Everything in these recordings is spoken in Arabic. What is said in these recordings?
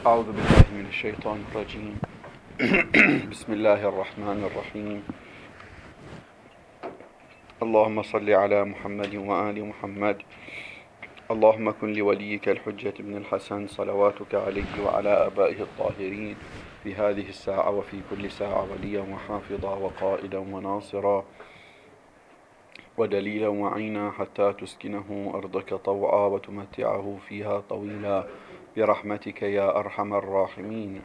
أعوذ بالله من الشيطان الرجيم. بسم الله الرحمن الرحيم. اللهم صل على محمد وآل محمد. اللهم كن لوليك الحجة بن الحسن صلواتك عليه وعلى آبائه الطاهرين في هذه الساعة وفي كل ساعة وليا وحافظا وقائدا وناصرا ودليلا وعينا حتى تسكنه أرضك طوعا وتمتعه فيها طويلا برحمتك يا أرحم الراحمين.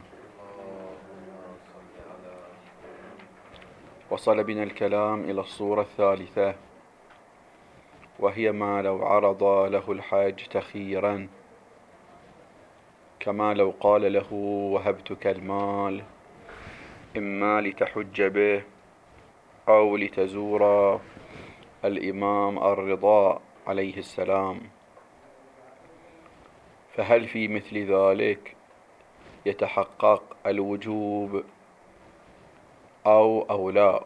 وصل بنا الكلام إلى الصورة الثالثة، وهي ما لو عرض له الحاج تخييرا، كما لو قال له وهبتك المال إما لتحج به أو لتزور الإمام الرضا عليه السلام، فهل في مثل ذلك يتحقق الوجوب أو لا؟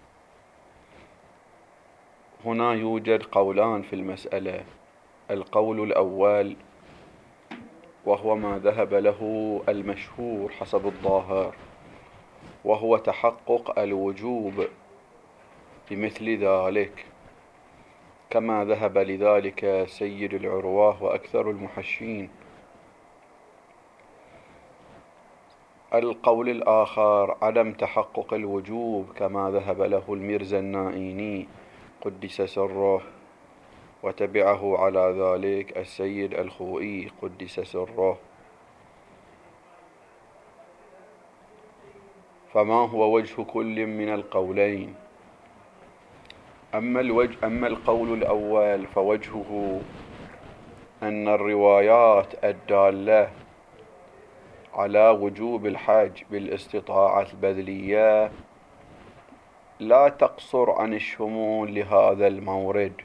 هنا يوجد قولان في المسألة. القول الأول وهو ما ذهب له المشهور حسب الظاهر، وهو تحقق الوجوب بمثل ذلك، كما ذهب لذلك سيد العروة وأكثر المحشين. القول الآخر عدم تحقق الوجوب، كما ذهب له الميرزا النائيني قدس سره، وتبعه على ذلك السيد الخوئي قدس سره. فما هو وجه كل من القولين؟ أما القول الأول فوجهه أن الروايات الدالة على وجوب الحج بالاستطاعة البذلية لا تقصر عن الشمول لهذا المورد،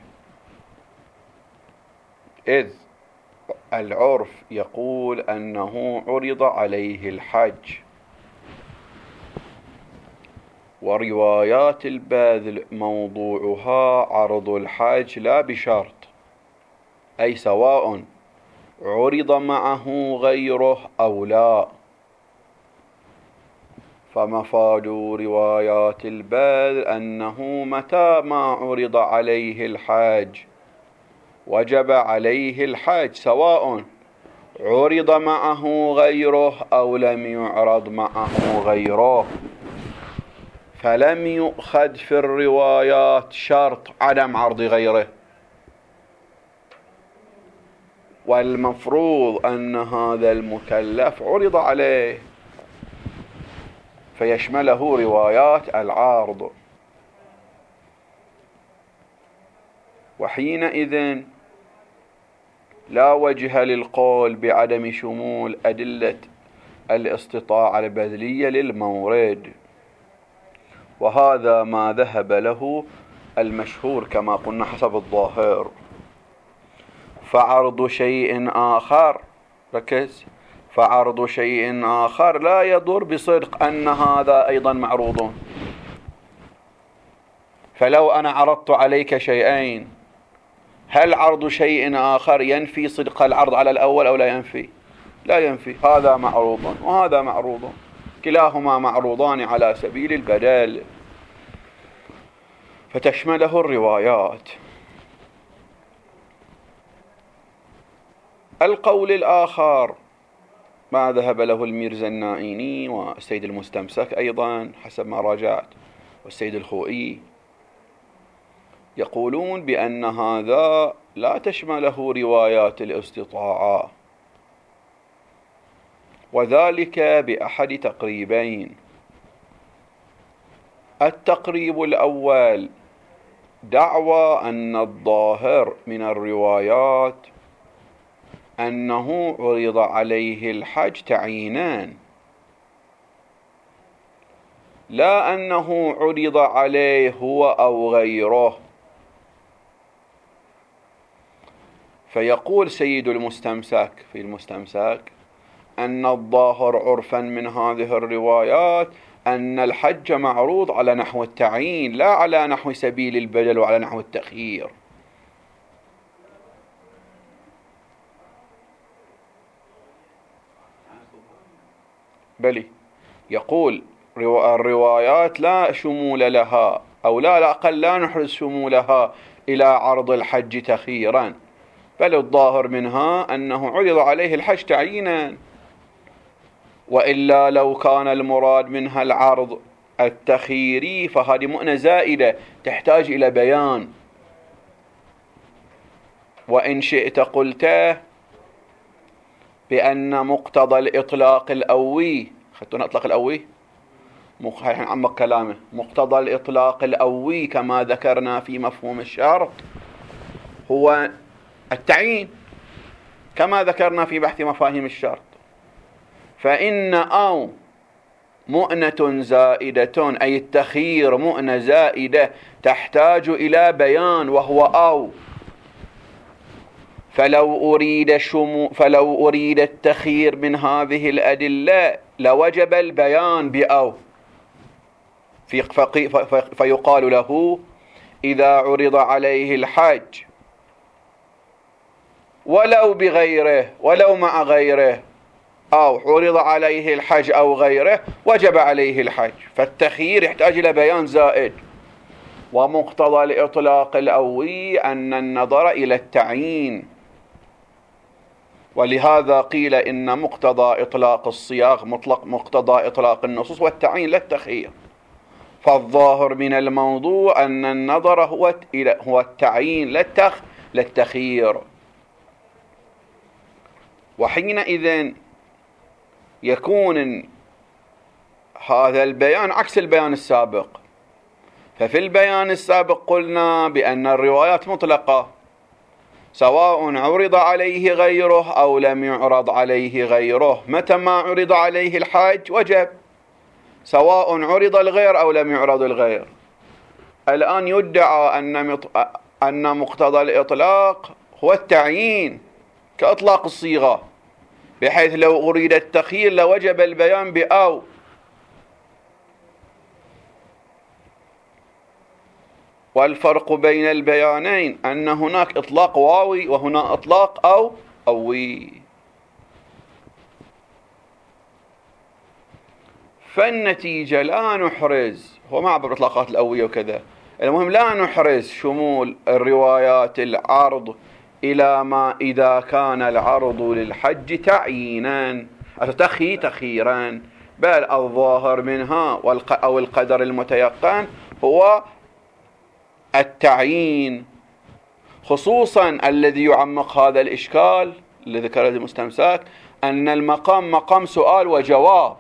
إذ العرف يقول أنه عرض عليه الحج، وروايات البذل موضوعها عرض الحج لا بشرط، أي سواء عرض معه غيره أو لا. فمفاد روايات البذل أنه متى ما عرض عليه الحج وجب عليه الحج، سواء عرض معه غيره أو لم يعرض معه غيره. فلم يؤخذ في الروايات شرط عدم عرض غيره، والمفروض أن هذا المكلف عرض عليه فيشمله روايات العارض، وحينئذ لا وجه للقول بعدم شمول أدلة الاستطاعة البذلية للمورد. وهذا ما ذهب له المشهور كما قلنا حسب الظاهر. فعرض شيء آخر، ركز، فعرض شيء آخر لا يضر بصدق أن هذا أيضا معروض. فلو أنا عرضت عليك شيئين، هل عرض شيء آخر ينفي صدق العرض على الأول أو لا ينفي؟ لا ينفي. هذا معروض وهذا معروض، كلاهما معروضان على سبيل البدل، فتشمله الروايات. القول الآخر ما ذهب له الميرزا النائيني والسيد المستمسك أيضا حسب ما راجعت والسيد الخوئي، يقولون بأن هذا لا تشمله روايات الاستطاعة، وذلك بأحد تقريبين. التقريب الأول دعوى أن الظاهر من الروايات أنه عرض عليه الحج تعيينان، لا أنه عرض عليه هو أو غيره. فيقول سيد المستمسك في المستمسك أن الظاهر عرفا من هذه الروايات أن الحج معروض على نحو التعيين لا على نحو سبيل البدل وعلى نحو التخيير. بلي يقول الروايات لا شمول لها، أو لا أقل لا نحرز شمولها إلى عرض الحج تخييرا، بل الظاهر منها أنه عرض عليه الحج تعيينا، وإلا لو كان المراد منها العرض التخييري فهذه مؤنة زائدة تحتاج إلى بيان. وإن شئت قلت بأن مقتضى الإطلاق الأوي، خدتونا إطلاق الأوي عمق كلامه، مقتضى الإطلاق الأوي كما ذكرنا في مفهوم الشرط هو التعيين كما ذكرنا في بحث مفاهيم الشرط، فإن أو مؤنة زائدة، أي التخيير مؤنة زائدة تحتاج إلى بيان وهو أو، فلو أريد التخيير من هذه الأدلة لوجب البيان بأو، فيقال له إذا عرض عليه الحج ولو بغيره ولو مع غيره، أو عرض عليه الحج أو غيره وجب عليه الحج، فالتخيير يحتاج إلى بيان زائد. ومقتضى الإطلاق الأوي أن النظر إلى التعيين، ولهذا قيل إن مقتضى إطلاق الصياغ مقتضى إطلاق النصوص والتعيين لا التخيير، فالظاهر من الموضوع أن النظر هو التعيين لا التخيير. وحينئذ يكون هذا البيان عكس البيان السابق. ففي البيان السابق قلنا بأن الروايات مطلقة سواء عرض عليه غيره أو لم يعرض عليه غيره، متى ما عرض عليه الحج وجب، سواء عرض الغير أو لم يعرض الغير. الآن يدعى أن مقتضى الإطلاق هو التعيين كإطلاق الصيغة، بحيث لو أريد التخيير لوجب البيان بأو، والفرق بين البيانين أن هناك إطلاق واوي وهنا إطلاق أوي. فالنتيجة لا نحرز، هو ما عبر الإطلاقات الأوية وكذا، المهم لا نحرز شمول الروايات العرض إلى ما إذا كان العرض للحج تعيينا تخييرا، بل الظاهر منها أو القدر المتيقن هو التعيين، خصوصا الذي يعمق هذا الإشكال الذي ذكره المستمسك أن المقام مقام سؤال وجواب،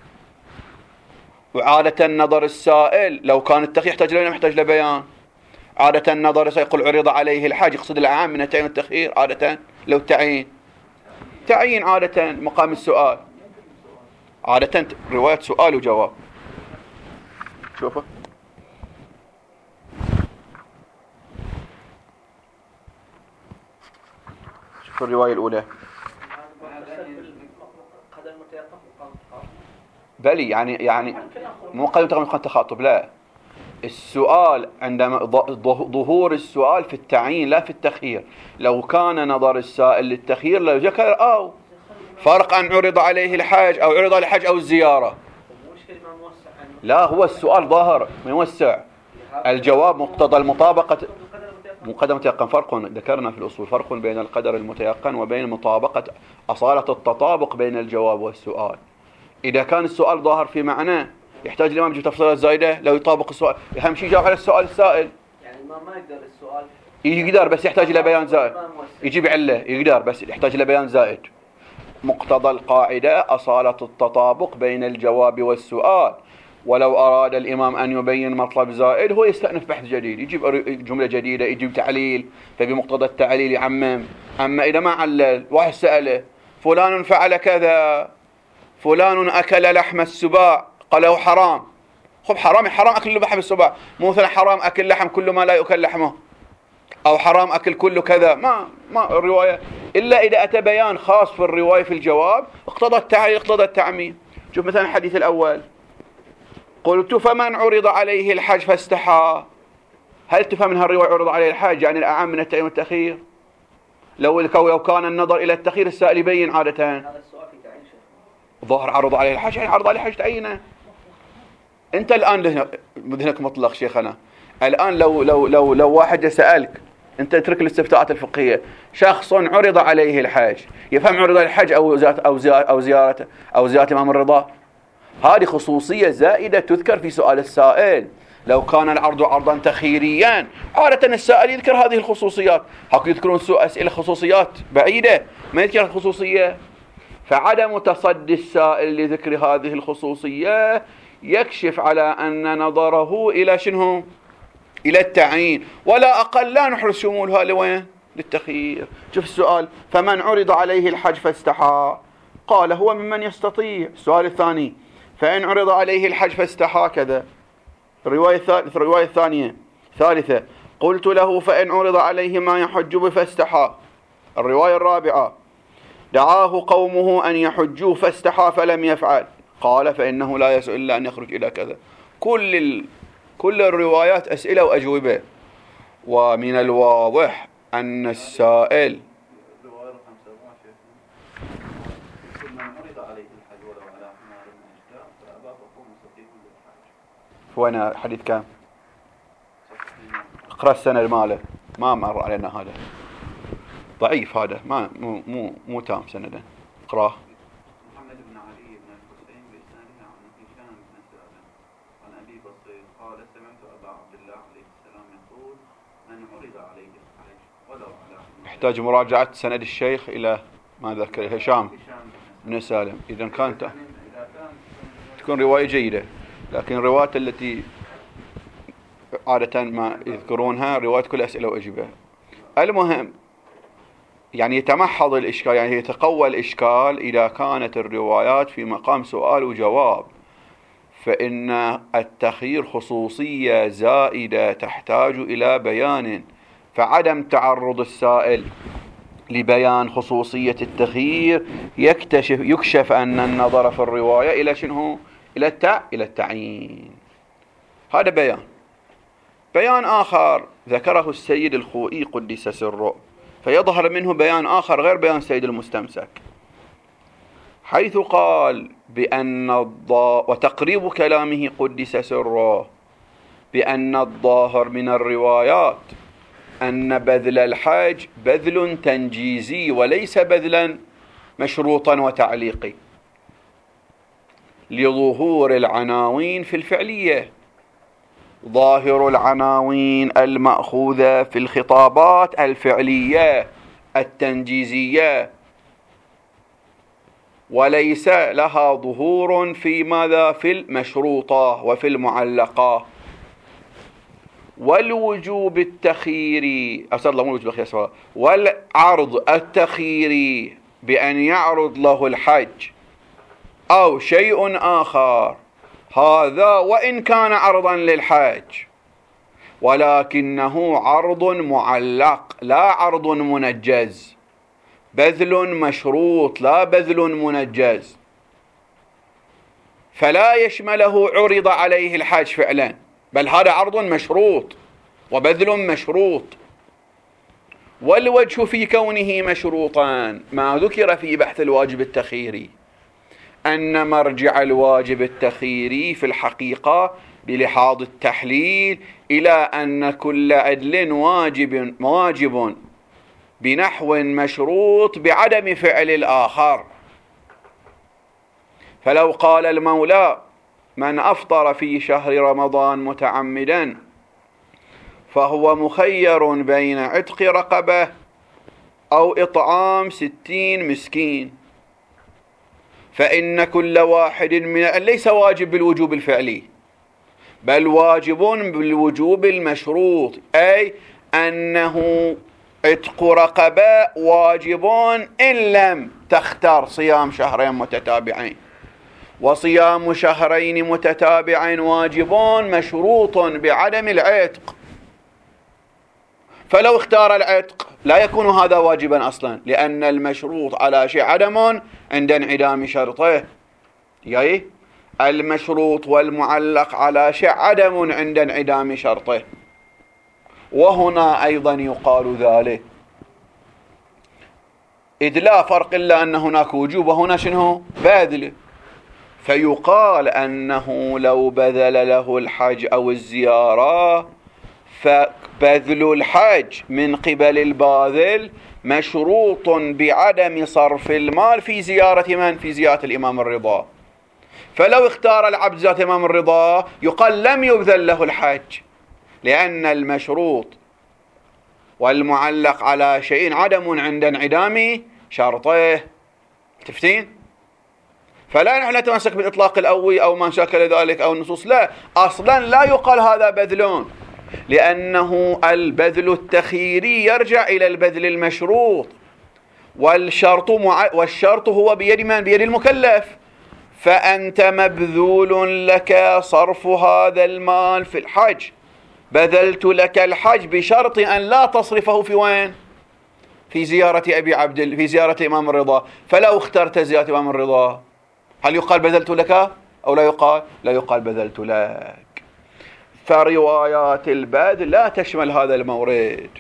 وعادة النظر السائل لو كان التخيير يحتاج له محتاج لبيان، عادة النظر سيقول عرض عليه الحج يقصد العام من التعيين والتخيير، عادة لو تعيين عادة مقام السؤال، عادة رواية سؤال وجواب. شوفوا الرواية الأولى بلي يعني مو قدم تخاطب، لا، السؤال عندما ظهور السؤال في التعيين لا في التخيير. لو كان نظر السائل للتخيير لو ذكر أو فرق أن عرض عليه الحج أو عرض عليه الحج أو الزيارة، لا، هو السؤال ظاهر موسع، الجواب مقتضى المطابقة مقدم متيقن. فرق ذكرنا في الأصول، فرق بين القدر المتيقن وبين مطابقة أصالة التطابق بين الجواب والسؤال. إذا كان السؤال ظاهر في معنى يحتاج الإمام يجيب تفصيلات زايدة لو يطابق السؤال، أهم شيء يجاوب على السؤال السائل، يعني ما يقدر السؤال يقدر بس يحتاج إلى بيان زائد، يجيب علة يقدر بس يحتاج إلى بيان زائد. مقتضى القاعدة أصالة التطابق بين الجواب والسؤال، ولو أراد الإمام أن يبين مطلب زائد هو يستأنف بحث جديد، يجيب جملة جديدة، يجيب تعليل، فبمقتضى التعليل يعمم. أما إذا ما علل، واحد سأله فلان فعل كذا، فلان أكل لحم السباع قاله حرام، خب حرام أكل لحم السباع، مو مثلا حرام أكل لحم كل ما لا يؤكل لحمه، أو حرام أكل كله كذا، ما الرواية إلا إذا أتى بيان خاص في الرواية في الجواب اقتضى التعليل اقتضى التعميم. شوف مثلا الحديث الأول، قلت فمن عرض عليه الحج فاستحى، هل تفهم من هالرواية عرض عليه الحج يعني الأعم من التعيين والتخيير؟ لو كان النظر إلى التخيير السائل يبين عادة. هذا السؤال في تعيين ظاهر عرض عليه الحج، يعني عرض عليه الحج تعينه. أنت الآن ذهنك مطلق شيخنا. الآن لو واحد سألك، أنت اترك الاستفتاءات الفقهية، شخص عرض عليه الحج، يفهم عرض عليه الحج أو زيارته أو زيارة الإمام الرضا؟ هذه خصوصية زائدة تذكر في سؤال السائل. لو كان العرض عرضا تخييريا عادة السائل يذكر هذه الخصوصيات. هاكو يذكرون أسئلة خصوصيات بعيدة ما يذكر الخصوصية. فعدم تصدي السائل لذكر هذه الخصوصية يكشف على أن نظره إلى شنو؟ إلى التعيين، ولا أقل لا نحرز شمولها لوين؟ للتخيير. شوف السؤال: فمن عرض عليه الحج فاستحى، قال هو ممن يستطيع. السؤال الثاني: فإن عرض عليه الحج فاستحى كذا. الرواية الثانية ثالثة: قلت له فإن عرض عليه ما يحج به فاستحى. الرواية الرابعة: دعاه قومه أن يحجوه فاستحى فلم يفعل، قال فإنه لا يسأل إلا أن يخرج إلى كذا. كل الروايات أسئلة وأجوبة. ومن الواضح أن السائل الرواية رقم 7 كل من عرض عليه الحج ولو على حمار من أشجار فأبى فهو مستقيم للحج. وين حديث كام؟ اقرأ السنة ماله، ما مر علينا هذا، ضعيف هذا، ما مو تام سندا. اقرأ. محمد بن علي بن الحسين بإسناده عن هشام بن سالم عن أبي بصير قال سمعت أبا عبد الله عليه السلام يقول من عرض عليه الحج ولو على حمار. يحتاج مراجعة سند الشيخ إلى ما ذكر هشام بن سالم. إذا كانت تكون رواية جيدة، لكن الروايات التي عادة ما يذكرونها رواية كل أسئلة وأجوبة. المهم يعني يتمحض الإشكال، يعني يتقوى الإشكال إذا كانت الروايات في مقام سؤال وجواب، فإن التخيير خصوصية زائدة تحتاج إلى بيان. فعدم تعرض السائل لبيان خصوصية التخيير يكشف أن النظر في الرواية إلى شنو؟ إلى التعيين. هذا بيان آخر ذكره السيد الخوئي قدس سره، فيظهر منه بيان آخر غير بيان سيد المستمسك، حيث قال بأن وتقريب كلامه قدس سره بأن الظاهر من الروايات أن بذل الحج بذل تنجيزي وليس بذلا مشروطا وتعليقي، لظهور العناوين في الفعلية. ظاهر العناوين المأخوذة في الخطابات الفعلية التنجيزية، وليس لها ظهور في ماذا؟ في المشروطة وفي المعلقة. والوجوب التخييري والعرض التخييري بأن يعرض له الحج أو شيء آخر، هذا وإن كان عرضا للحج ولكنه عرض معلق لا عرض منجز، بذل مشروط لا بذل منجز، فلا يشمله عرض عليه الحج فعلا، بل هذا عرض مشروط وبذل مشروط. والوجه في كونه مشروطا ما ذكر في بحث الواجب التخييري أن مرجع الواجب التخييري في الحقيقة بلحاظ التحليل إلى أن كل عدل واجب بنحو مشروط بعدم فعل الآخر. فلو قال المولى من أفطر في شهر رمضان متعمدا فهو مخير بين عتق رقبة أو إطعام 60 مسكين، فإن كل واحد ليس واجب بالوجوب الفعلي بل واجب بالوجوب المشروط، أي أنه عتق رقبة واجب إن لم تختار صيام شهرين متتابعين، وصيام شهرين متتابعين واجب مشروط بعدم العتق. فلو اختار العتق لا يكون هذا واجبا أصلا، لأن المشروط على شيء عدم عند انعدام شرطه. يعني المشروط والمعلق على شيء عدم عند انعدام شرطه. وهنا أيضا يقال ذلك، إذ لا فرق إلا أن هناك وجوب وهنا شنو؟ باذل. فيقال أنه لو بذل له الحج أو الزيارة فبذل الحج من قبل الباذل مشروط بعدم صرف المال في زيارة من؟ في زيارة الإمام الرضا. فلو اختار العبد زيارة الإمام الرضا يقال لم يبذل له الحج، لأن المشروط والمعلق على شيء عدم عند انعدام شرطه. تفتين؟ فلا نحن نتمسك بالإطلاق الأول أو ما شاكل ذلك أو النصوص، لا، أصلا لا يقال هذا بذلون، لأنه البذل التخييري يرجع إلى البذل المشروط، والشرط هو بيد من؟ بيد المكلف. فأنت مبذول لك صرف هذا المال في الحج، بذلت لك الحج بشرط أن لا تصرفه في وين؟ في زيارة أبي عبد، في زيارة إمام الرضا. فلو اخترت زيارة إمام الرضا هل يقال بذلت لك أو لا يقال؟ لا يقال بذلت لك. فروايات البذل لا تشمل هذا المورد.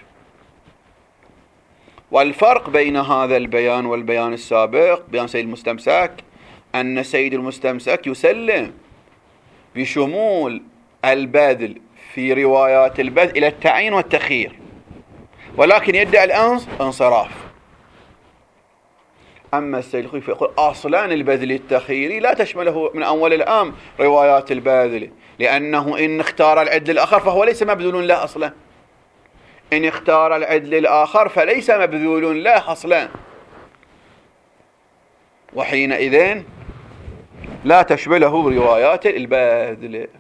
والفرق بين هذا البيان والبيان السابق، بيان سيد المستمسك، أن سيد المستمسك يسلم بشمول البذل في روايات البذل إلى التعيين والتخيير، ولكن يدعي الانصراف. أما السيد الخوي فيقول أصلا البذل التخييري لا تشمله من أول الأمر روايات البذل، لأنه إن اختار العدل الآخر فهو ليس مبذول له أصلا، إن اختار العدل الآخر فليس مبذول له أصلا، وحينئذ لا تشمله روايات البذل.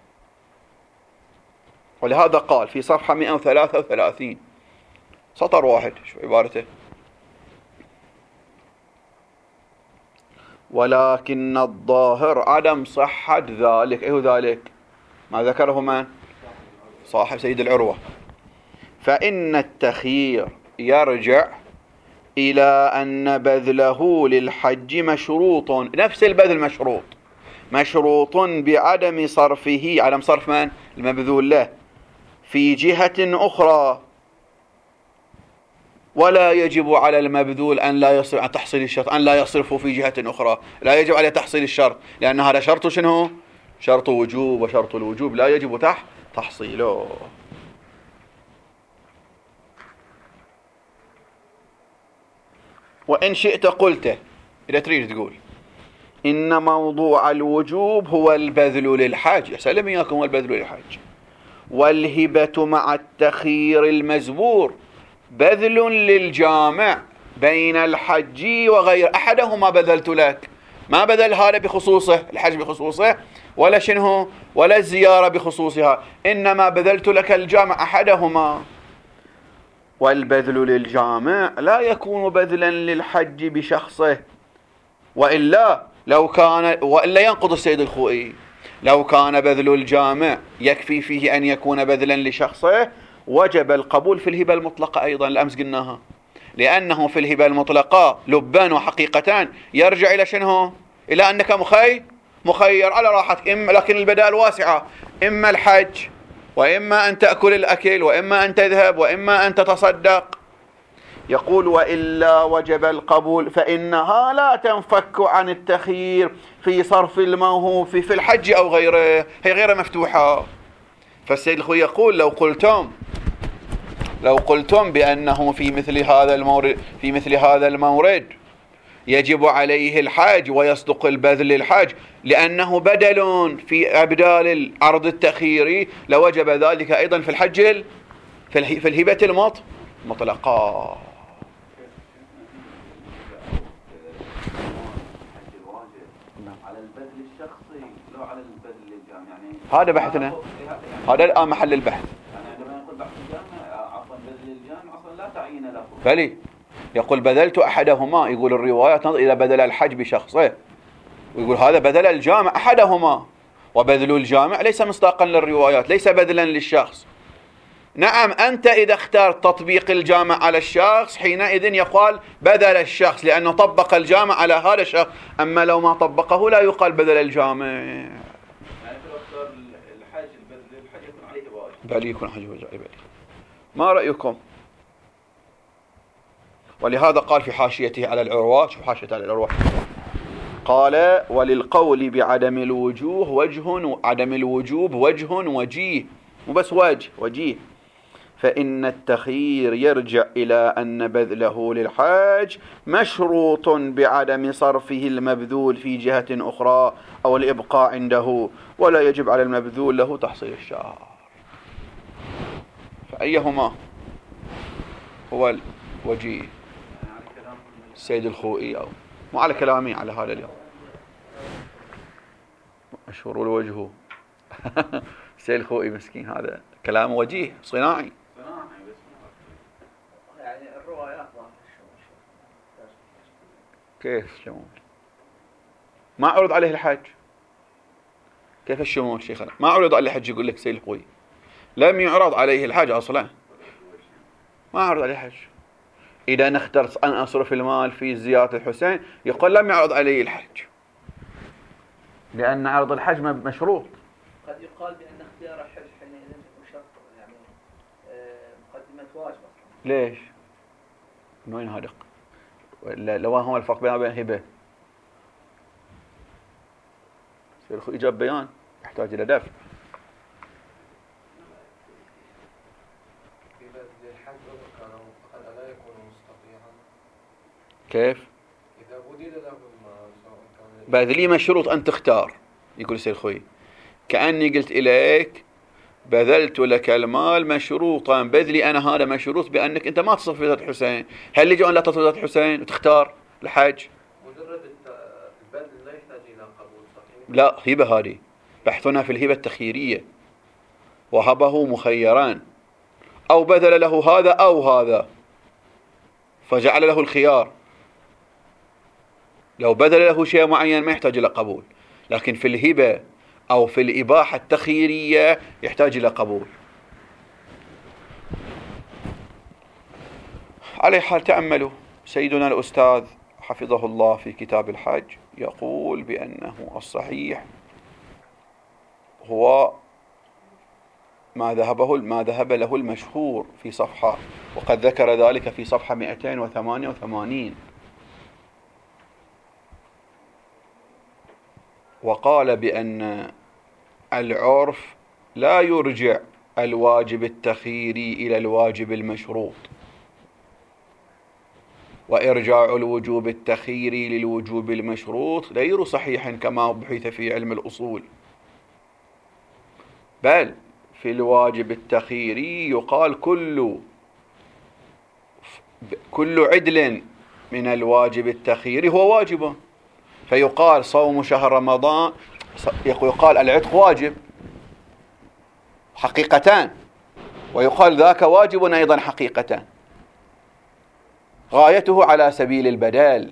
ولهذا قال في صفحة 133 سطر واحد، شو عبارته؟ ولكن الظاهر عدم صحة ذلك. أيه ذلك؟ ما ذكره من؟ صاحب سيد العروة. فإن التخيير يرجع إلى أن بذله للحج مشروط، نفس البذل مشروط بعدم صرفه، عدم صرف من؟ المبذول له في جهة أخرى، ولا يجب على المبذول أن لا يصرف عن تحصيل الشرط، أن لا يصرفه في جهة أخرى، لا يجب عليه تحصيل الشرط، لأن هذا شرط شنو؟ شرط وجوب، وشرط الوجوب لا يجب تحصيله. وإن شئت قلت، إذا تريد تقول إن موضوع الوجوب هو البذل للحج، أسأل إياكم، هو البذل للحج، والهبة مع التخيير المزبور بذل للجامع بين الحج وغير، أحدهما بذلت لك، ما بذل هذا بخصوصه، الحج بخصوصه، ولا شنه، ولا الزيارة بخصوصها، إنما بذلت لك الجامع أحدهما. والبذل للجامع لا يكون بذلا للحج بشخصه، وإلا ينقض السيد الخوئي. لو كان بذل الجامع يكفي فيه أن يكون بذلا لشخصه وجب القبول في الهبة المطلقة أيضا، الأمس قلناها، لأنه في الهبة المطلقة لبان وحقيقتان يرجع إلى شنه؟ إلى أنك مخير على راحتك، لكن البدائل واسعة، إما الحج وإما أن تأكل الأكل وإما أن تذهب وإما أن تتصدق. يقول وإلا وجب القبول، فإنها لا تنفك عن التخيير في صرف الموهوب في الحج أو غيره، هي غير مفتوحة. فالسيد الخوي يقول لو قلتم بأنه في مثل هذا المورد يجب عليه الحج ويصدق البذل للحج لأنه بدل في أبدال العرض التخييري، لوجب ذلك أيضا في الحج في الهبة المطلقة. على البذل الشخصي لو على البذل للجامع، يعني هذا بحثنا، هذا الآن محل البحث. يعني عندما يقول بحث الجامع عفوا بذل الجامع أصلا لا تعيين له، بلي يقول بذلت أحدهما، يقول الرواية تنظر إلى بدل الحج بشخصه، ويقول هذا بدل الجامع أحدهما، وبذل الجامع ليس مصداقا للروايات، ليس بدلا للشخص. نعم، أنت إذا اخترت تطبيق الجامع على الشخص حينئذ يقال بذل الشخص لأنه طبق الجامع على هذا الشخص، أما لو ما طبقه لا يقال بذل الجامع. يعني لو اختار الحج البذل الحج يكون عليه واجب، بل يكون حج واجب. ما رأيكم؟ ولهذا قال في حاشيته على العروة، شوف حاشيته على العروة، قال وللقول بعدم الوجوه وجه، عدم الوجوب وجه وجيه، مو بس وجيه. فإن التخيير يرجع إلى أن بذله للحاج مشروط بعدم صرفه المبذول في جهة أخرى أو الإبقاء عنده، ولا يجب على المبذول له تحصيل الشهر. فأيهما هو الوجيه؟ السيد الخوئي أو مو على كلامي على هذا اليوم مشهور الوجه. السيد الخوئي مسكين هذا كلام وجيه صناعي. يعني الروايات كيف شمول؟ ما عرض عليه الحج. كيف الشمول شيخنا؟ ما عرض عليه الحج. يقول لك سيد الخوئي لم يعرض عليه الحج أصلا، ما عرض عليه الحج. إذا نختار أن أصرف المال في زيارة الحسين يقول لم يعرض عليه الحج، لأن عرض الحج مشروط. قد يقال بأن اختيار الحج حينئذ شرط، يعني مقدمة واجبة. ليش؟ من وين هذا؟ لو هو الفرق بينها وبين هبة. سيد الخوئي جاب بيان يحتاج إلى دفع. كيف؟ إذا بدل له المال بذلي مشروط أن تختار. يقول سيد الخوئي كأني قلت إليك بذلت لك المال مشروطا، بذلي أنا هذا مشروط بأنك أنت ما تصرف في ذات الحسين. هل يجب أن لا تصرف في ذات الحسين وتختار الحج؟ مجرد البذل لا يحتاج إلى قبول، صحيح؟ لا، هبة هذه بحثنا في الهبة التخييرية، وهبه مخيران، أو بذل له هذا أو هذا فجعل له الخيار. لو بذل له شيء معين ما يحتاج إلى قبول، لكن في الهبة أو في الإباحة التخييرية يحتاج إلى قبول. على حال تأملوا سيدنا الأستاذ حفظه الله في كتاب الحج يقول بأنه الصحيح هو ما ذهب له المشهور في صفحة، وقد ذكر ذلك في صفحة 288، وقال بأن العرف لا يرجع الواجب التخييري إلى الواجب المشروط، وإرجاع الوجوب التخييري للوجوب المشروط غير صحيح كما بحث في علم الأصول، بل في الواجب التخييري يقال كل عدل من الواجب التخييري هو واجب. فيقال صوم شهر رمضان، يقال العتق واجب حقيقتان، ويقال ذاك واجب أيضا حقيقتان، غايته على سبيل البدال.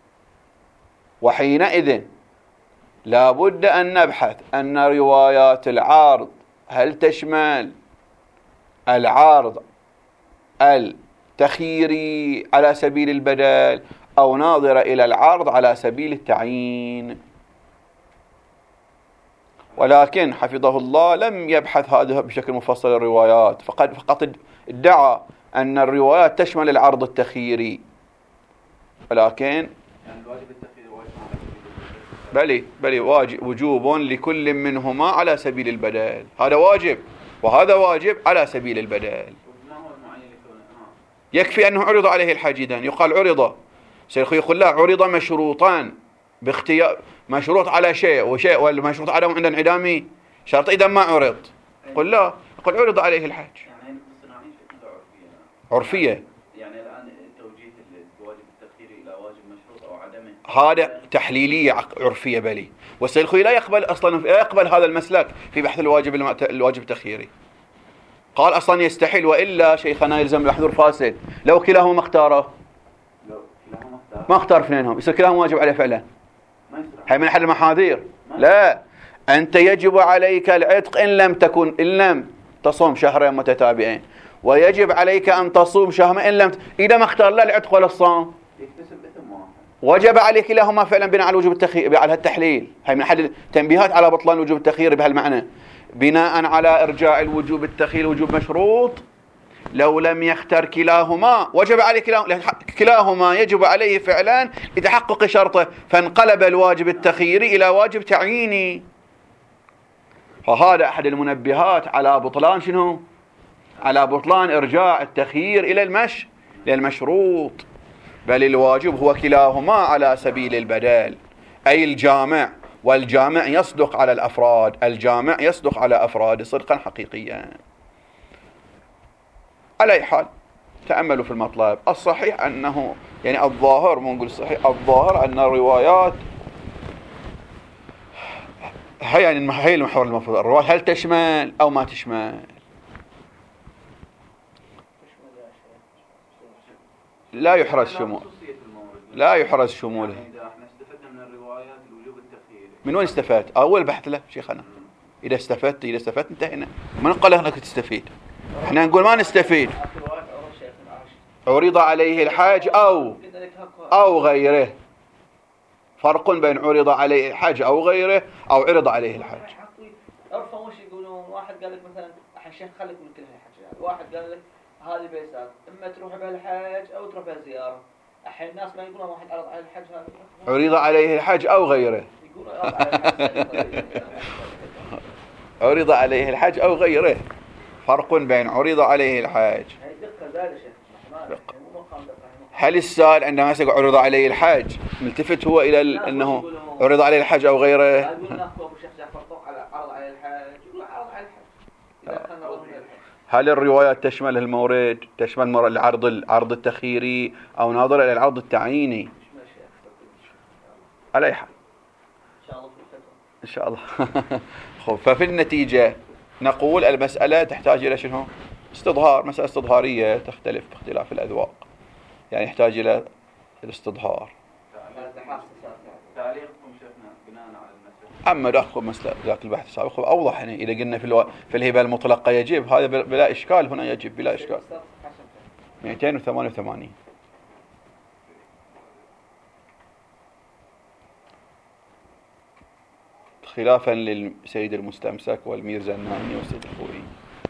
وحينئذ لا بد أن نبحث أن روايات العارض هل تشمل العارض التخييري على سبيل البدال أو ناظر إلى العرض على سبيل التعيين. ولكن حفظه الله لم يبحث هذا بشكل مفصل الروايات، فقط ادعى أن الروايات تشمل العرض التخييري، ولكن يعني الواجب التخييري واجب على سبيل البدل. بلي وجوب لكل منهما على سبيل البدل، هذا واجب وهذا واجب على سبيل البدل. ما هو المعين لكونه يكفي أنه عرض عليه الحاجدان، يقال عرض. سيخ يقول لا، عرض مشروطان باختيار، مشروط على شيء وشيء، والمشروط على عند انعدامي شرط. إذا ما عرض قل لا، قل عرض عليه الحج. يعني الصناعية شيء عرفية. يعني الآن توجيه الواجب التخييري إلى واجب مشروط أو عدمه هذا تحليلية عرفية بلي. والسيد الخوئي لا يقبل أصلا، لا يقبل هذا المسلك في بحث الواجب التخييري. قال أصلا يستحيل، وإلا شيخنا يلزم بحضور فاسد. لو كلاهما ما اختاره، ما اختار اثنينهم، يصير كلاهما واجب عليه فعلا. هي من حل المحاذير. لا، أنت يجب عليك العتق إن لم تصوم شهرين متتابعين، ويجب عليك أن تصوم شهرين إن لم إذا ما اختار لا العتق ولا الصوم يكتسب إثم واحد. وجب عليك كلاهما فعلا بناء على الوجوب التخييري، على التحليل. هي من حل تنبيهات على بطلان الوجوب التخييري بهالمعنى، بناء على إرجاع الوجوب التخييري وجوب مشروط لو لم يختر كلاهما وجب عليه كلاهما يجب عليه فعلا لتحقق شرطه، فانقلب الواجب التخييري إلى واجب تعييني. فهذا أحد المنبهات على بطلان شنو؟ على بطلان إرجاع التخيير إلى المشروط. بل الواجب هو كلاهما على سبيل البدل، أي الجامع، والجامع يصدق على الأفراد، الجامع يصدق على أفراد صدقا حقيقيا. على أي حال تأملوا في المطلب. الصحيح أنه يعني الظاهر، مو نقول الصحيح، الظاهر أن الروايات هي المحور المفروض، الروايات هل تشمل أو ما تشمل؟ لا يحرز شمول، لا يحرز شموله. إذا احنا استفدنا من الروايات الوجوب التخييري، من وين استفدت؟ أول بحث له شيخنا. إذا استفدت انتهينا. من قال أنك تستفيد؟ احنا نقول ما نستفيد. عرض عليه الحاج أو غيره. فرق بين عرض عليه الحاج أو غيره أو عرض عليه الحاج. عرفوا وش يقولون؟ واحد قال لك مثلا الشيخ خليك من كل الحج، يعني واحد قال لك هذه بيسات، اما تروح بها الحج او تروح بها زياره. الحين الناس ما يقولون واحد عرض عليه الحج، هذا عرض عليه الحج او غيره. يقولون عرض عليه الحج. عرض عليه الحج او غيره. فرق بين عرض عليه الحج. هي دقه زايده شيخ، مو مقام دقه. هل السائل عندما يقول عرض عليه الحج ملتفت هو الى انه عرض عليه الحج او غيره؟ يقولون ابو الشيخ جعفر طوق على عرض عليه الحج، يقول عرض على الحج. اذا كان عرض عليه الحج. هل الروايات تشمل المورد، تشمل العرض التخييري او ناظر الى العرض التعييني؟ على اي حال ان شاء الله. خب، ففي النتيجه نقول المساله تحتاج الى شنو؟ استظهار، مساله استظهاريه تختلف باختلاف الاذواق، يعني يحتاج الى الاستظهار. تعليقكم شيخنا بناء على المسألة. اما ذاك البحث السابق اوضح. يعني اذا قلنا في الهبه المطلقه يجب، هذا بلا اشكال، هنا يجب بلا اشكال. 288. خلافا للسيد المستمسك والميرزا النائمي والسيد الخوئي.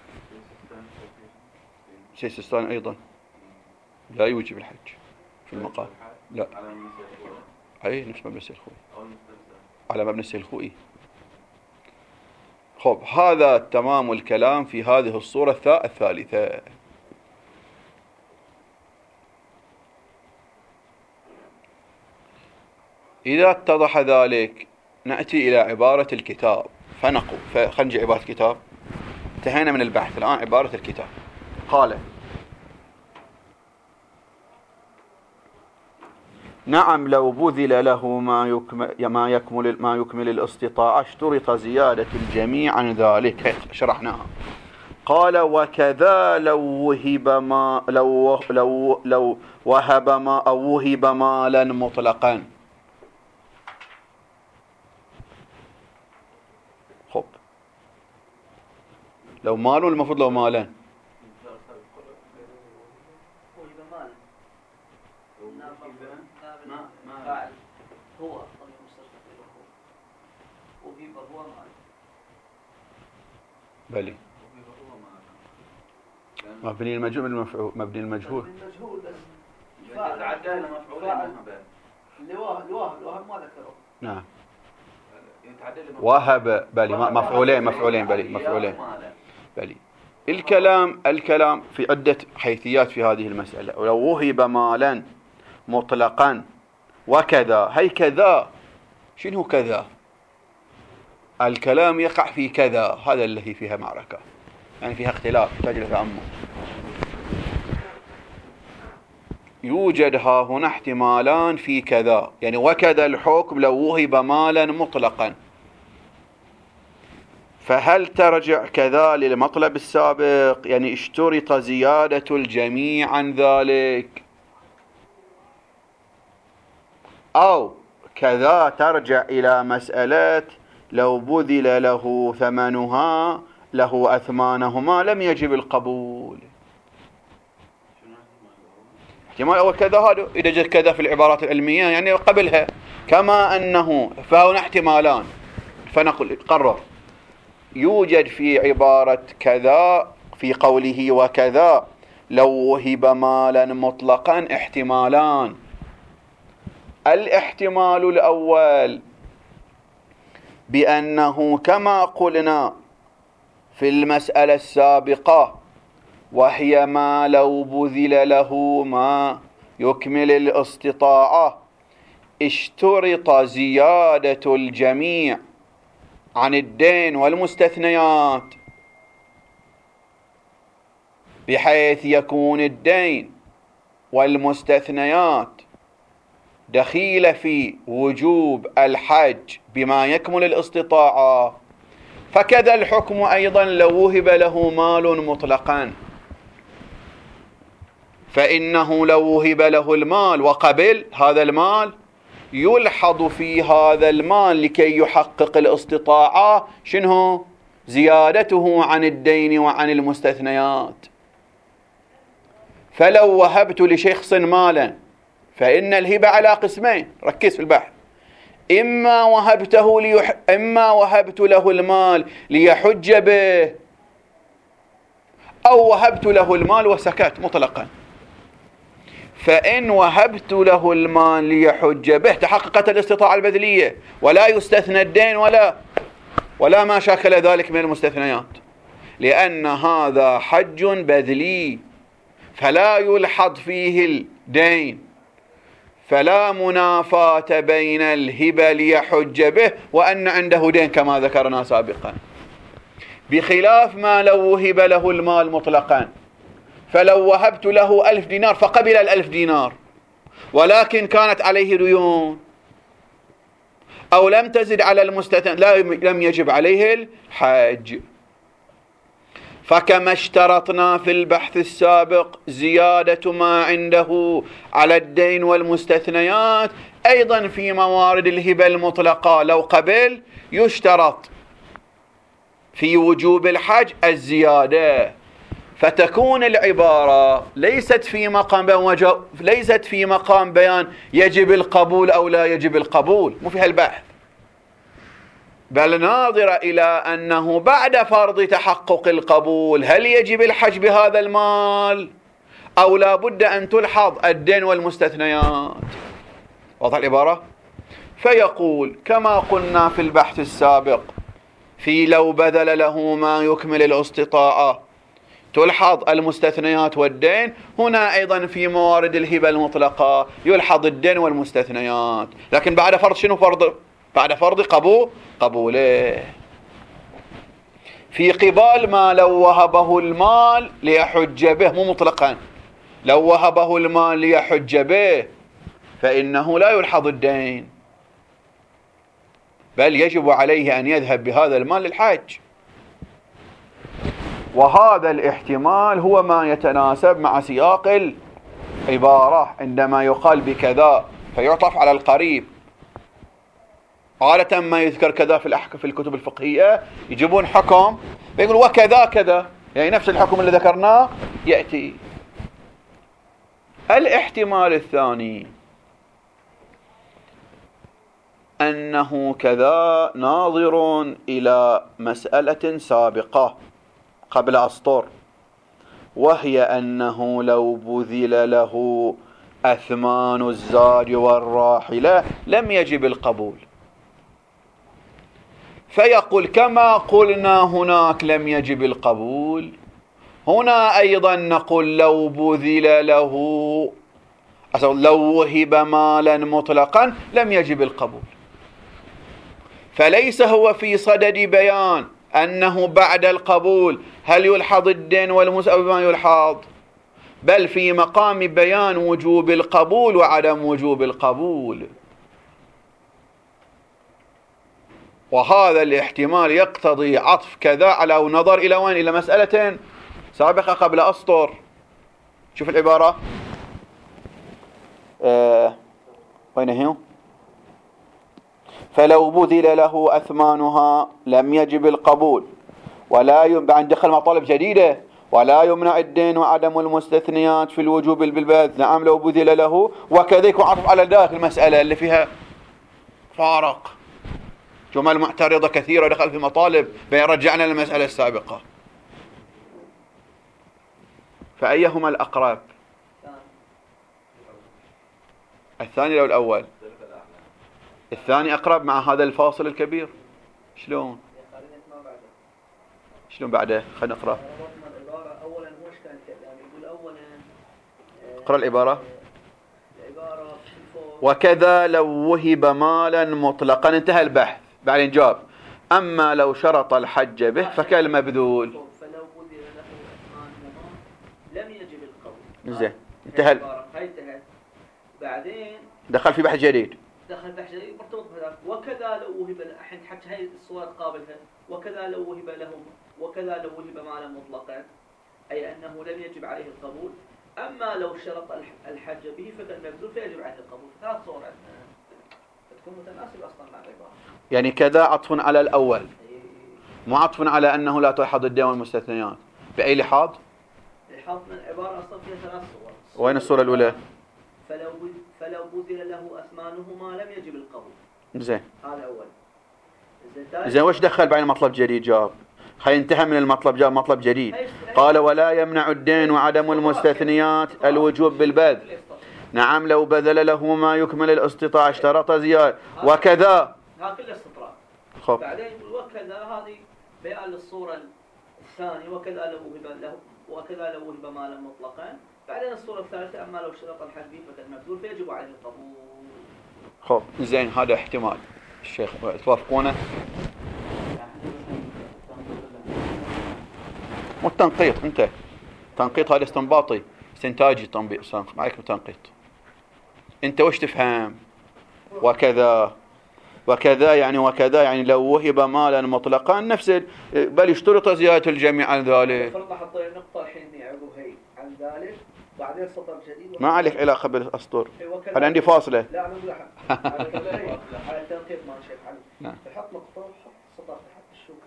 سيد السيستاني ايضا لا يوجب الحج في المقام. لا، اي نفس مبنى السيد الخوئي، على مبنى السيد الخوئي. خب، هذا تمام الكلام في هذه الصورة الثالثة. إذا اتضح ذلك نأتي إلى عبارة الكتاب فنقول، خلينا نجي عبارة الكتاب. انتهينا من البحث، الآن عبارة الكتاب. قال: نعم، لو بذل له ما يكمل الاستطاعة اشترط زيادة الجميع عن ذلك. شرحناها. قال: وكذا لو وهب ما أو وهب مالا مطلقا. خب، لو مال المفروض لو مالا. هو بلي مبني المجهول مبني المجهول تعدى لنا مفعولين الوهب ما ذكره. نعم، وهب بلي مفعولين بلي. الكلام في عدة حيثيات في هذه المسألة. ولو وهب مالا مطلقا وكذا، هي كذا شنو كذا؟ الكلام يقع في كذا، هذا اللي فيها معركة، يعني فيها اختلاف يحتاج لتأمل. يوجد ها هنا احتمالان في كذا، يعني وكذا الحكم لو وهب مالا مطلقا، فهل ترجع كذا للمطلب السابق؟ يعني اشترط زيادة الجميع عن ذلك، أو كذا ترجع إلى مسألة لو بذل له ثمنها له أثمانهما لم يجب القبول. احتمال أول كذا، هذا إذا جاء كذا في العبارات العلمية يعني قبلها، كما أنه فهنا احتمالان. فنقول قرر يوجد في عبارة كذا في قوله وكذا لو وهب مالا مطلقا احتمالان. الاحتمال الأول بأنه كما قلنا في المسألة السابقة، وهي ما لو بذل له ما يكمل الاستطاعة اشترط زيادة الجميع عن الدين والمستثنيات، بحيث يكون الدين والمستثنيات دخيل في وجوب الحج بما يكمل الاستطاعة. فكذا الحكم أيضا لو وهب له مال مطلقا، فإنه لو وهب له المال وقبل هذا المال يلحظ في هذا المال لكي يحقق الاستطاعة شنو؟ زيادته عن الدين وعن المستثنيات. فلو وهبت لشخص مالا، فإن الهبة على قسمين، ركز في البحث، إما وهبت له المال ليحج به، أو وهبت له المال وسكت مطلقا. فإن وهبت له المال ليحج به تحققت الاستطاعة البذلية، ولا يستثنى الدين ولا ما شاكل ذلك من المستثنيات، لأن هذا حج بذلي فلا يلحظ فيه الدين، فلا منافاة بين الهبة ليحج به وأن عنده دين كما ذكرنا سابقا، بخلاف ما لو وهب له المال مطلقا. فلو وهبت له 1000 دينار فقبل 1000 دينار، ولكن كانت عليه ديون أو لم تزد على المستثنى، لم يجب عليه الحج. فكما اشترطنا في البحث السابق زيادة ما عنده على الدين والمستثنيات، أيضا في موارد الهبة المطلقة لو قبل يشترط في وجوب الحج الزيادة. فتكون العبارة ليست في مقام بيان يجب القبول أو لا يجب القبول، مو في هالبحث، بل ناظرة إلى أنه بعد فرض تحقق القبول هل يجب الحج بهذا المال أو لا بد أن تلحظ الدين والمستثنيات. واضح العبارة؟ فيقول كما قلنا في البحث السابق في لو بذل له ما يكمل الاستطاعة تلحظ المستثنيات والدين، هنا أيضا في موارد الهبة المطلقة يلحظ الدين والمستثنيات، لكن بعد فرض شنو؟ بعد فرض قبوله. في قبال ما لو وهبه المال ليحج به، مو مطلقا، لو وهبه المال ليحج به فإنه لا يلحظ الدين، بل يجب عليه أن يذهب بهذا المال للحج. وهذا الاحتمال هو ما يتناسب مع سياق العبارة، عندما يقال بكذا فيعطف على القريب. عادة ما يذكر كذا في الكتب الفقهية يجيبون حكم فيقول وكذا كذا، يعني نفس الحكم اللي ذكرناه يأتي. الاحتمال الثاني أنه كذا ناظر إلى مسألة سابقة قبل أسطر، وهي أنه لو بذل له أثمان الزاد والراحلة لم يجب القبول. فيقول كما قلنا هناك لم يجب القبول، هنا أيضا نقول لو بذل له، لو وهب مالا مطلقا لم يجب القبول. فليس هو في صدد بيان أنه بعد القبول هل يلحظ الدين والمسألة ما يلحظ، بل في مقام بيان وجوب القبول وعدم وجوب القبول. وهذا الاحتمال يقتضي عطف كذا على نظر إلى وين؟ إلى مسألة سابقة قبل أسطر. شوف العبارة وين هي؟ فلو بذل له أثمانها لم يجب القبول، ولا بعد دخل مطالب جديدة، ولا يمنع الدين وعدم المستثنيات في الوجوب بالبذل. نعم لو بذل له، وكذا يكون عطف على ذاك المسألة اللي فيها فارق، جمل معترضة كثيرة دخل في مطالب، بين رجعنا للمسألة السابقة. فأيهما الأقرب؟ الثاني لو الأول؟ الثاني أقرب مع هذا الفاصل الكبير. شلون؟ شلون بعده؟ خلينا نقرأ. اقرأ العبارة. وكذا لو وهب مالا مطلقا، انتهى البحث، بعدين جاب أما لو شرط الحج به فكالمبذول. فلو بذل له أثمان لم يجب القول. زين، انتهى. هاي انتهت. بعدين دخل في بحث جديد. دخل بحث جديد مرتبط بهذا. وكذا لو وهب الحين حتى هاي الصورة تقابلها. وكذا لو وهب لهم، وكذا لو وهب مالا مطلقا، أي أنه لم يجب عليه القبول. أما لو شرط الحج به فكالمبذول فيجب عليه القبول. ثلاث صور عندنا تكون متناسبة أصلا مع العبارة. يعني كذا عطف على الأول، مو عطف على أنه لا تلحظ الدين والمستثنيات. بأي لحاظ؟ لحاظ من العبارة أصلا فيها ثلاث صور. وين الصورة الأولى؟ فلو بذل له أثمانهما لم يجب القبول. زين. هذا أول. زين، وش دخل بعد مطلب جديد جاب؟ انتهى من المطلب جاب مطلب جديد. قال ولا يمنع الدين وعدم المستثنيات الوجوب بالبذل. نعم لو بذل له ما يكمل الاستطاعة اشترط زيادة. وكذا ها كل استطراء. خب. بعدين يقول وكذا، هذه بيان للصورة الثانية. وكذا لو وهب مالا مطلقا. بعدين الصورة الثالثة أما لو شرط الحج به فكالمبذول فيجب عليه القبول. خب زين، هذا احتمال. الشيخ توافقونه؟ مو التنقيط، انت تنقيط هذا استنباطي استنتاجي تنبيط، ما عليك تنقيط. انت وش تفهم؟ وكذا يعني لو وهب مالا مطلقا نفس بل يشترط زيادة الجميع عن ذلك. فرضنا حطينا نقطة الحين عقب هي عن ذلك، بعدين سطر جديد. ما عليك علاقة بالأسطر. أنا عندي فاصلة. لا نقول على التنقيط ما شيخ علي. نعم. تحط نقطة وحط سطر تحت الشوكة.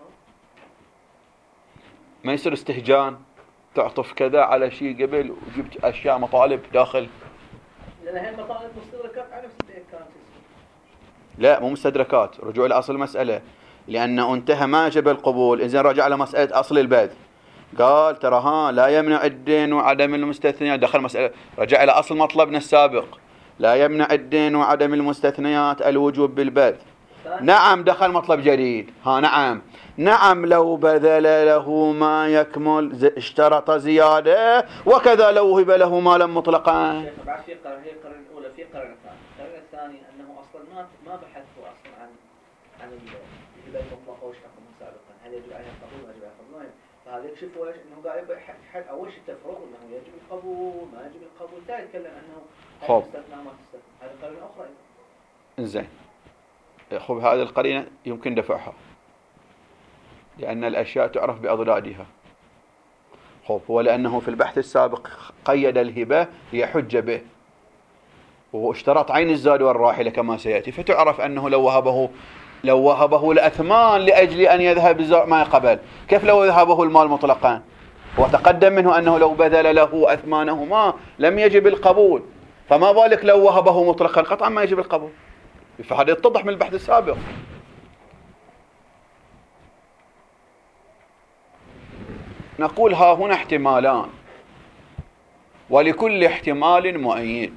ما يصير استهجان تعطف كذا على شيء قبل وجبت أشياء مطالب داخل. لأن هي مطالب مستدركات على نفس الإمكان. لا مو مستدركات، رجوع لأصل المسألة، لأنه انتهى ما جب القبول. إذن رجع على مسألة أصل البذل، قال ترى لا يمنع الدين وعدم المستثنيات. دخل مسألة، رجع إلى أصل مطلبنا السابق، لا يمنع الدين وعدم المستثنيات الوجوب بالبذل. نعم دخل مطلب جديد. نعم لو بذل له ما يكمل اشترط زيادة. وكذا لو وهب له مالا مطلقا. بعد في قرن، هي القرن الأولى، في قرن الثاني أنه أصلا ما بحثوا أصلا عن الهبة المطلقة وش حكم سابقا، هل يجب عليها القبول ما يجب عليها القبول. فهذا يكشفوا ايش؟ انه قاعد يبحث اول شيء تفرض انه يجب القبول ما يجب القبول، لا يتكلم انه تستثنى ما تستثنى. هذه قرينه اخرى. زين، خب هذه القرينه يمكن دفعها لان الاشياء تعرف باضدادها. خب هو لانه في البحث السابق قيد الهبه هي حجه به، واشترط عين الزاد والراحله كما سياتي، فتعرف انه لو وهبه الأثمان لأجل أن يذهب ما قبل، كيف لو ذهبه المال مطلقا؟ وتقدم منه أنه لو بذل له أثمانهما لم يجب القبول، فما بالك لو وهبه مطلقا قطعا ما يجب القبول. فهذا يتضح من البحث السابق. نقول ها هنا احتمالان، ولكل احتمال مؤيد.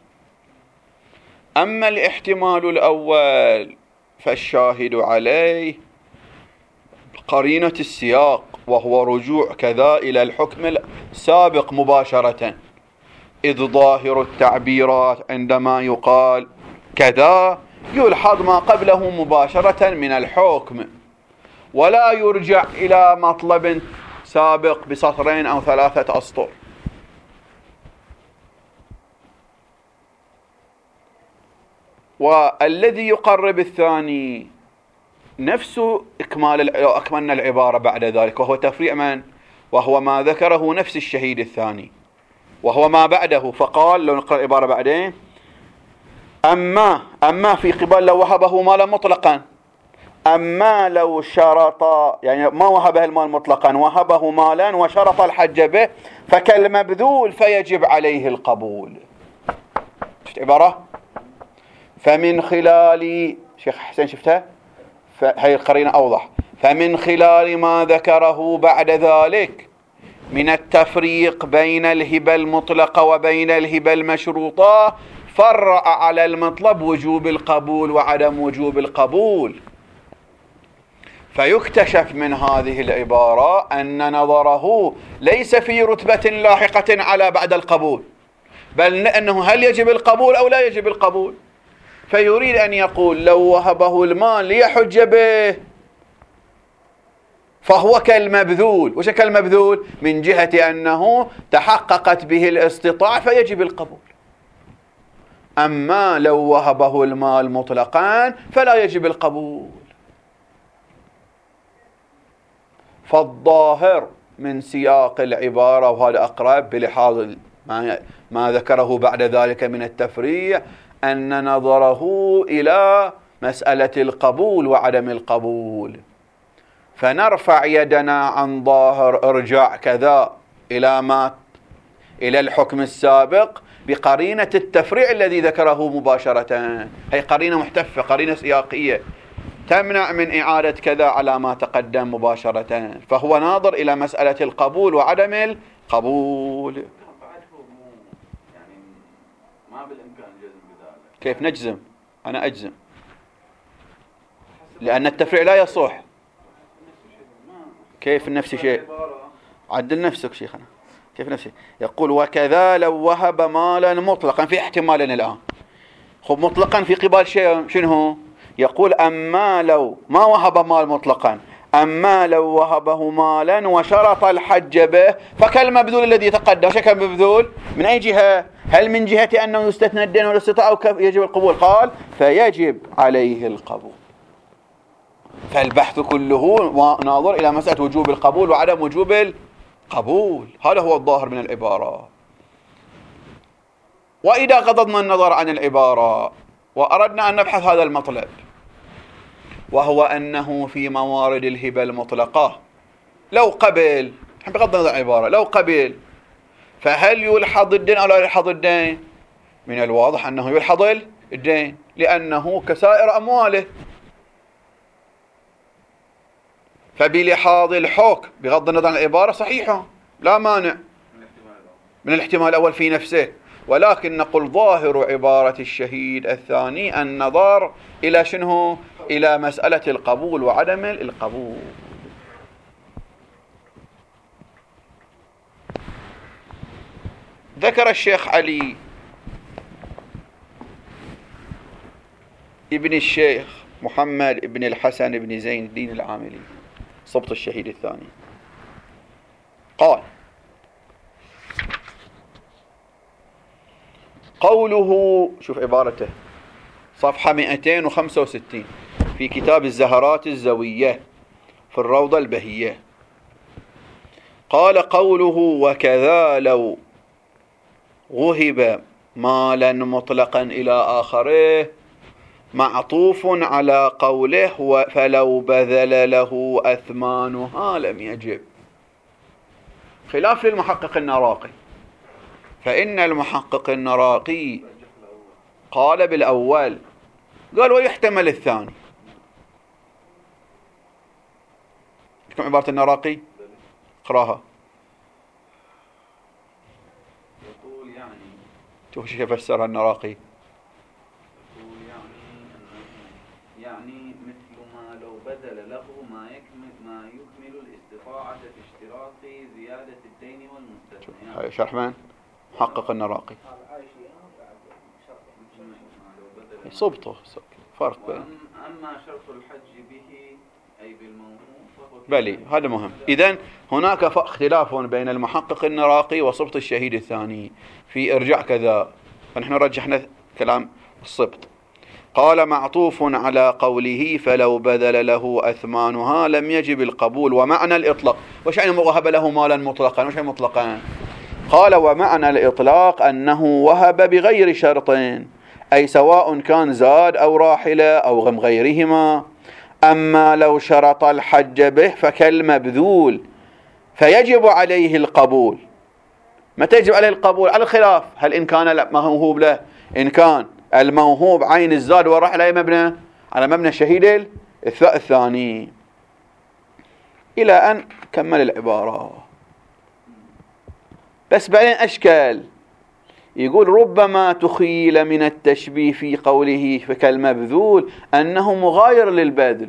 أما الاحتمال الأول فالشاهد عليه قرينة السياق، وهو رجوع كذا إلى الحكم السابق مباشرة، إذ ظاهر التعبيرات عندما يقال كذا يلحظ ما قبله مباشرة من الحكم، ولا يرجع إلى مطلب سابق بسطرين أو 3 أسطر. والذي يقرب الثاني نفس أكملنا العبارة بعد ذلك، وهو تفريع من؟ وهو ما ذكره نفس الشهيد الثاني، وهو ما بعده. فقال لو نقرأ العبارة بعدين: أما في قبال لو وهبه مالا مطلقا، أما لو شرط، يعني ما وهبه المال مطلقا، وهبه مالا وشرط الحج به فكالمبذول فيجب عليه القبول. شفت عبارة؟ فمن خلال شيخ حسين شفتها؟ هي القرينة أوضح. فمن خلال ما ذكره بعد ذلك من التفريق بين الهبة المطلقة وبين الهبة المشروطة فرع على المطلب وجوب القبول وعدم وجوب القبول. فيكتشف من هذه العبارة أن نظره ليس في رتبة لاحقة على بعد القبول، بل أنه هل يجب القبول أو لا يجب القبول. فيريد أن يقول لو وهبه المال ليحج به فهو كالمبذول. وش كالمبذول؟ من جهة أنه تحققت به الاستطاعة فيجب القبول. أما لو وهبه المال مطلقا فلا يجب القبول. فالظاهر من سياق العبارة، وهذا أقرب بلحاظ ما ذكره بعد ذلك من التفريع، أن نظره إلى مسألة القبول وعدم القبول. فنرفع يدنا عن ظاهر ارجع كذا إلى الحكم السابق بقرينة التفريع الذي ذكره مباشرة. هي قرينة محتفة، قرينة سياقية تمنع من إعادة كذا على ما تقدم مباشرة. فهو ناظر إلى مسألة القبول وعدم القبول. يعني ما بالإمكان الجزم بذلك. كيف نجزم؟ أنا أجزم، لأن التفريع لا يصح. كيف نفس شيء؟ عدل نفسك شيخنا. كيف نفسه؟ يقول وكذا لو وهب مالا مطلقا، في احتمالين الآن. خب مطلقا في قبال شيء شنو؟ يقول أما لو ما وهب مال مطلقا، أما لو وهبه مالا وشرط الحج به فكالمبذول الذي تقدم. شو كالمبذول؟ من أي جهة؟ هل من جهة أنه يستثنى الدين والاستطاعة أو يجب القبول؟ قال فيجب عليه القبول. فالبحث كله ناظر إلى مسألة وجوب القبول وعدم وجوب القبول. هذا هو الظاهر من العبارة. وإذا غضضنا النظر عن العبارة وأردنا أن نبحث هذا المطلب، وهو أنه في موارد الهبة المطلقة لو قبل، بغض النظر عن العبارة، لو قبل فهل يلحظ الدين أو لا يلحظ الدين؟ من الواضح أنه يلحظ الدين، لأنه كسائر أمواله. فبلحاظ الحكم بغض النظر عن العبارة صحيحة، لا مانع من الاحتمال الأول في نفسه، ولكن نقول ظاهر عبارة الشهيد الثاني النظر إلى شنو؟ إلى مسألة القبول وعدم القبول. ذكر الشيخ علي ابن الشيخ محمد ابن الحسن ابن زين الدين العاملي صبط الشهيد الثاني، قال قوله، شوف عبارته، صفحة 265 في كتاب الزهرات الزوية في الروضة البهية. قال قوله وكذا لو وهب مالا مطلقا إلى آخره معطوف على قوله فلو بذل له أثمانها لم يجب، خلاف للمحقق النراقي. فإن المحقق النراقي قال بالأول، قال ويحتمل الثاني. كم عبارة النراقي؟ اقراها. يقول شوف كيف فسرها النراقي. يقول يعني مثل ما لو بذل له ما يكمل الاستطاعة في اشتراط زيادة الدين والمستثنى. شرح من؟ محقق النراقي. صبته فرق بين. أما شرط الحج به أي بالموهوب بلي هذا مهم. إذن هناك اختلاف بين المحقق النراقي وصبط الشهيد الثاني في إرجاع كذا، فنحن رجحنا كلام الصبط. قال معطوف على قوله فلو بذل له أثمانها لم يجب القبول. ومعنى الإطلاق، وش يعني وهب له مالا مطلقا؟ وش يعني مطلقا؟ قال ومعنى الإطلاق أنه وهب بغير شرط، أي سواء كان زاد أو راحلة أو غم غيرهما. أما لو شرط الحج به فكالمبذول فيجب عليه القبول. متى يجب عليه القبول؟ على الخلاف، هل إن كان موهوب له، إن كان الموهوب عين الزاد والراحلة مبنى على مبنى الشهيد الثاني، إلى أن كمل العبارة. بس بعدين أشكال، يقول ربما تخيل من التشبيه في قوله فكالمبذول أنه مغاير للبذل.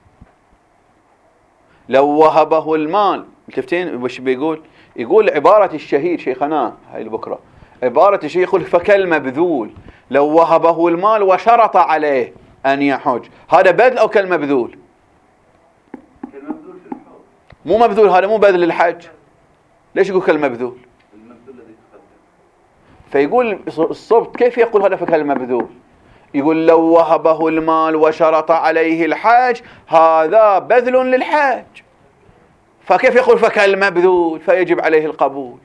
لو وهبه المال، تفتين وش بيقول؟ يقول عبارة الشهيد شيخنا هاي البكرة، عبارة الشيخ يقول فكالمبذول، لو وهبه المال وشرط عليه أن يحج، هذا بذل أو كالمبذول؟ كالمبذول في الحوض. مو مبذول، هذا مو بذل الحج. ليش يقول كالمبذول؟ المبذول الذي تقدم. فيقول الصبت كيف يقول هذا فكالمبذول؟ يقول لو وهبه المال وشرط عليه الحج هذا بذل للحج، فكيف يقول فكالمبذول؟ فيجب عليه القبول.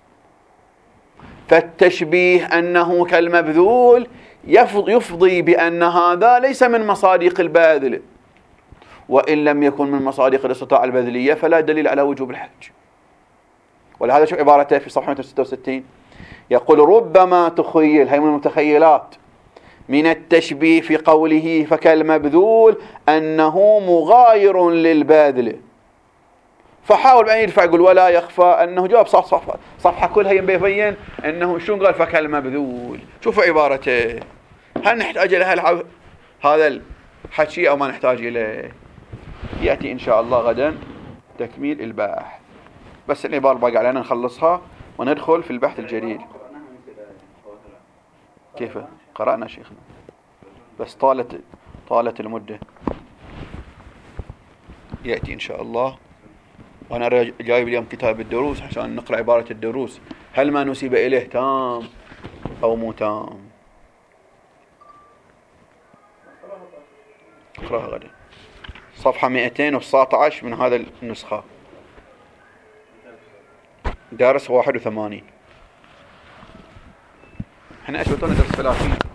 فالتشبيه أنه كالمبذول يفضي بأن هذا ليس من مصادق الباذل، وإن لم يكن من مصادق الاستطاعة البذلية فلا دليل على وجوب الحج. ولهذا شوف عبارته في صفحة 66 يقول ربما تخيل، هي من المتخيلات، من التشبيه في قوله فكالمبذول أنه مغاير للباذل. فحاول أن يدفع يقول ولا يخفى أنه جواب صفحة كلها يبين أنه شو قال فكالمبذول. شوفوا عبارته، هل نحتاج إلى هذا الحكي أو ما نحتاج إليه؟ يأتي إن شاء الله غدا تكميل البحث، بس العبارة باقي علينا نخلصها وندخل في البحث الجديد. كيف قرأنا شيخنا بس طالت المدة. يأتي إن شاء الله. وأنا جايب اليوم كتاب الدروس عشان نقرأ عبارة الدروس، هل ما نسيب إليه تام أو مو تام؟ اقرأها غدا، صفحة 219 من هذا النسخة، دارس 81. احنا أشبتونا درس 30.